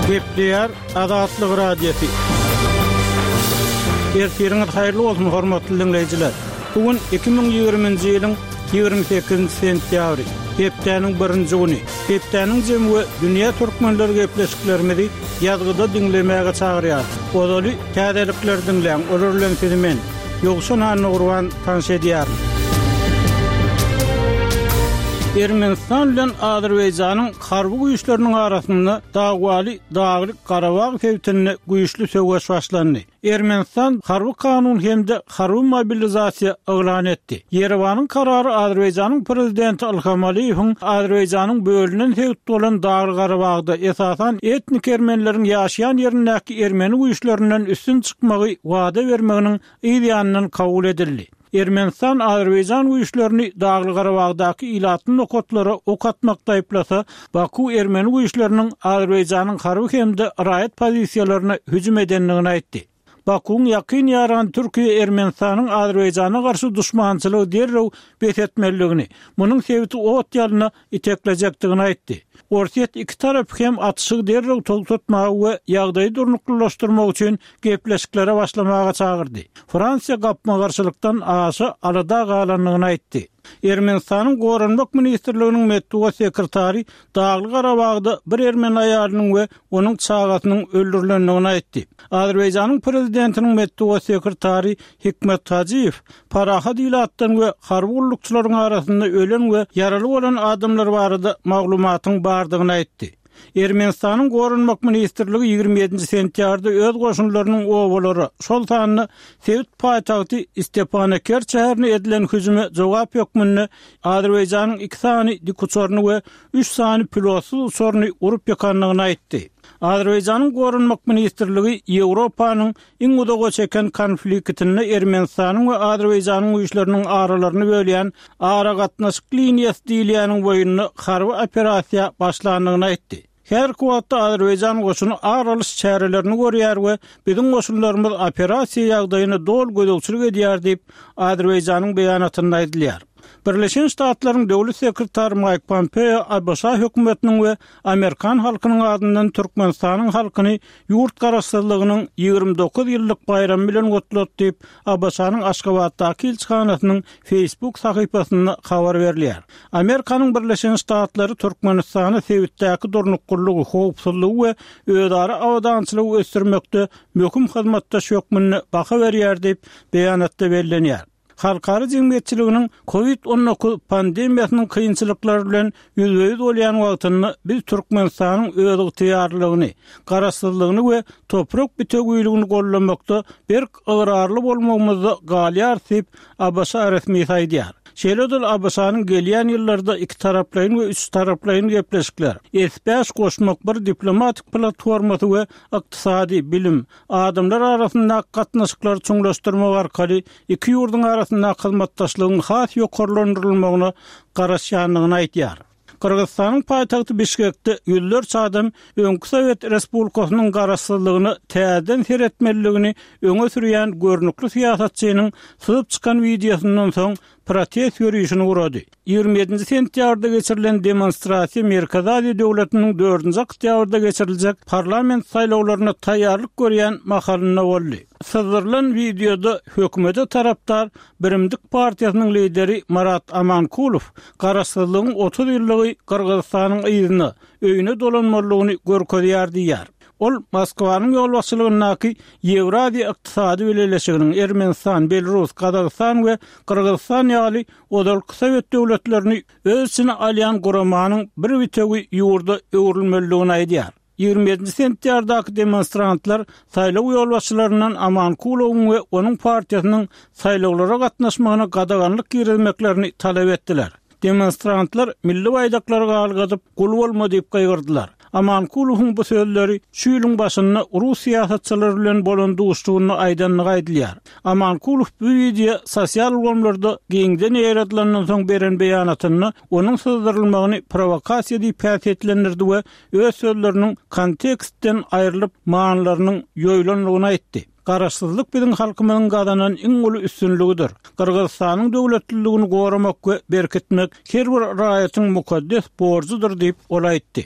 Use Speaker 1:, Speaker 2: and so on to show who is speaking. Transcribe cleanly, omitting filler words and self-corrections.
Speaker 1: Gepleýär Azatlyk radiosi. Ertiriniz haýyrly bolsun hormatly dinleýijiler. Bugün 2020-nji ýylyň 28-nji sentýabry. Hepdeniň 1-nji güni. Hepdeniň jemgy dünýä türkmenleri gepleşiklerimizi ýazgyda dinlemäge çagyrýar. Odaly täzelikler dinleýän olurlan filmen ýogşan hanyny gurban tanış edýär. Ermenistan bilen Azerbaýjanyň harby güýçleriniň arasynda Daglyk Karabag fewtini güýçlü söwgeş başlandy. Ermenistan harby kanun hemde harby mobilizasiýa elan etdi. Yerewanyň karary Azerbaýjanyň prezidenti Ilham Aliýewiň Azerbaýjanyň bölünen fewt bolan Daglyk Karabagda esasan etnik ermenileriň ýaşaýan ýerindäki ermeni güýçlerinden üstün çykmagy wada bermeginiň ideýanyny kabul edildi. Ermenistan Azerbaýjan güýçlerini Daglyk Karabagdaky ilatyň okotlary ok atmakda aýplasa, Baku ermeni güýçleriniň Azerbaýjanyň harby hemde raýat pozisiýalaryna hüjüm edenligini aýtdy. Bakuň ýakyn ýaran Türkiýe Ermenistanyň Azerbaýjana garşy duşmançylygy derrew betetmeligini, munyň sebäbi ot ýalyna iteklejekdigini aýtdy. Ortiýet iki tarap hem atışyk derrew tutmagy we ýagdaýy durnuklaşdyrmak üçin gepleşiklere başlamaga çagyrdy. Fransiýa gapma garşylykdan aşy alada galanlygyny aýtdy. Ermenistanyň Gorunmak ministrliginiň medeniýet sekretary Daglyk Karabagda bir ermeni aýalynyň we onuň çagatynyň öldürilendigini aýtdy. Azerbaýjanyň prezidentiniň medeniýet sekretary Hikmet Tajiýew parahat ilatdan we harby gullukçylaryň arasynda ölen we yaraly bolan adamlar barada maglumatyň bardygyny aýtdy. Ermenistanyň Gorunmak ministrligi 27-nji sentýarda öz goşunlarynyň obalary şol sanyny Sewit paýtagty Stepanakert şäherine edilen hüjüme jogap ýokmuny Azerbaýjanyň 2 sany dikuçoryny we 3 sany pilotsuz uçuryny urup ýakanlygyny aýtdy. Azerbaýjanyň Gorunmak ministrligi Ýewropanyň iň udaga çeken konfliktini Ermenistanyň we Azerbaýjanyň güýçleriniň aralaryny bölýän ara gatnaşyk liniýasy diýilýäniň boýuny harby operasiýa başlandygyny aýtdy. Her kuwatda Azerbaýjan goşuny aralyş çärelerini görýär we biziň goşunlarymyz operasiýa ýagdaýyny dol gödөгçilik edýär diýip Azerbaýjanyň beýanatynda aýdylýar. Birleşen Ştatlaryň döwlet sekretary Mike Pompeo Abşa hökümetiniň we Amerikan halkynyň adyndan Türkmenistanyň halkyny ýurt garaşsyzlygynyň 29 ýyllyk bayramy bilen gutlat diýip Abşanyň Aşgabatdaky elçixanasynyň Facebook sahypasynda habar berilýär. Amerikanyň Birleşen Ştatlary Türkmenistany Sewitdäki durnuklugy, howpsuzlygy we ödara awdançylygy ösdürmekde möhüm hyzmatdaş ýokmuny baha berýär diýip beýanatda bellenýär. Halkary jemgyýetçiliginiň COVID-19 pandemiýasynyň kynçylyklary bilen ýüzbeýüz bolýan wagtyny biz Türkmenistanyň öz ygtyýarlygyny, garaşsyzlygyny we toprak bitegüýligini gollamakda bir ygyrarly bolmagymyzda galýar diýip Abşa resmi saýdýar. Şeýledil Abşanyň gelýän ýyllarda iki taraplaýyn we üç taraplaýyn gepleşikler, S5 goşmak bir diplomatik platformasy we ykdysady bilim, adamlar arasynda gatnaşyklar çuňlaşdyrmak arkaly iki ýurduň arasynda hyzmatdaşlygyň has ýokarlandyrylmagyna garaşýanlygyny aýtýar. Kırgızstanyň paýtagty Bişkekde ýüllerçe adam öňkü Sowet Respublikasynyň garaşsyzlygyny täzeden seretmeligini öňe sürýän görnükli siýasatçynyň syzyp çykan videosundan soň protest ýürüýüşini urady. 27-nji sentýarda geçirilen demonstrasiýa Merkezi Aziýa döwletiniň 4-nji oktýabrda geçiriljek parlament saýlawlaryna taýýarlyk görýän mahalyna boldy. Syzdyrılan videoda hökümete tarapdar Birimdik partiýasynyň lideri Marat Amankulow garaşsyzlygyň 30 ýyllygy Kyrgyzstanyň ýyzyny, öýüne dolanmalygyny görkezýär diýär. Ol Moskwanyň ýolbaşçylygynaky Ýewraziýa ykdysady birleşiginiň Ermenistan, Belarus, Kazakystan we Kyrgyzstan ýaly odalyk Sowet döwletlerini öz içine alýan guramanyň bir bitegi ýurda öwrülmeliligini aýdýar. 27 sentýardaky demonstrantlar saýlaw ýolbaşçylaryndan Amankulowyň we onuň partiýasynyň saýlawlara gatnaşmagyna gadaganlyk girilmeklerini talap etdiler. Demonstrantlar milli baýdaklary galgadyp gul bolma diýip gaýgyrdylar. Amankulowyň bu sözleri şu ýylyň başynda Rus siýasatçylary bilen bolan duşdugyny aýdanlyk aýdylýar. Amankulow bu video sosial wagtlarda giňden ýaratylandan soň beren beýanatyny onuň syzdyrylmagyny provokasiýa diýip täsirlendirdi we öz sözleriniň kontekstden aýrylyp manlarynyň ýoýlanlygyny aýtdy. Garaşsyzlyk biziň halkymyzyň gadanan iň uly üstünligidir. Kyrgyzstanyň döwletliligini goramak we berkitmek her bir raýatyň mukaddes borjudyr diýip ol aýtdy.